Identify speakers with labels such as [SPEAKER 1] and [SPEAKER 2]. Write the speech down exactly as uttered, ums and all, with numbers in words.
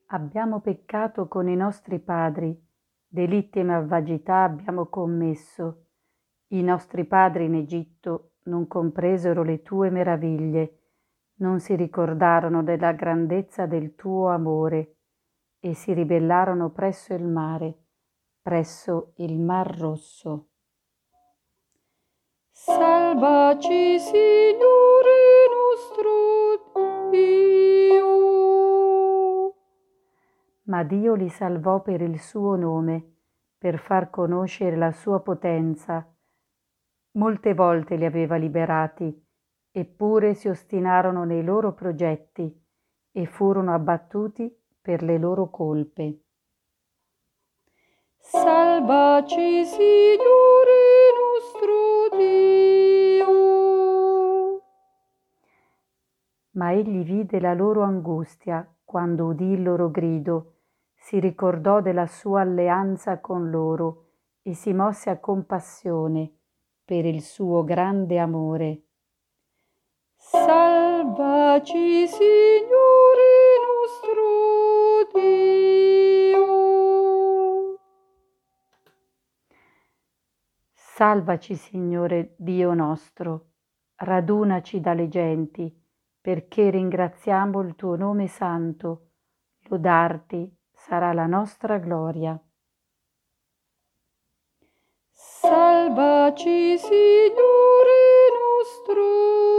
[SPEAKER 1] Abbiamo peccato con i nostri padri, delitti e malvagità abbiamo commesso. I nostri padri in Egitto non compresero le tue meraviglie, non si ricordarono della grandezza del tuo amore e si ribellarono presso il mare, presso il Mar Rosso. Salvaci, Signore nostro Dio. Ma Dio li salvò per il suo nome, per far conoscere la sua potenza. Molte volte li aveva liberati, eppure si ostinarono nei loro progetti e furono abbattuti per le loro colpe. Salvaci, Signore nostro Dio. Ma egli vide la loro angustia quando udì il loro grido, si ricordò della sua alleanza con loro e si mosse a compassione per il suo grande amore. Salvaci, Signore nostro Dio. Salvaci, Signore Dio nostro, radunaci dalle genti, perché ringraziamo il tuo nome santo, lodarti sarà la nostra gloria. Salvaci, Signore nostro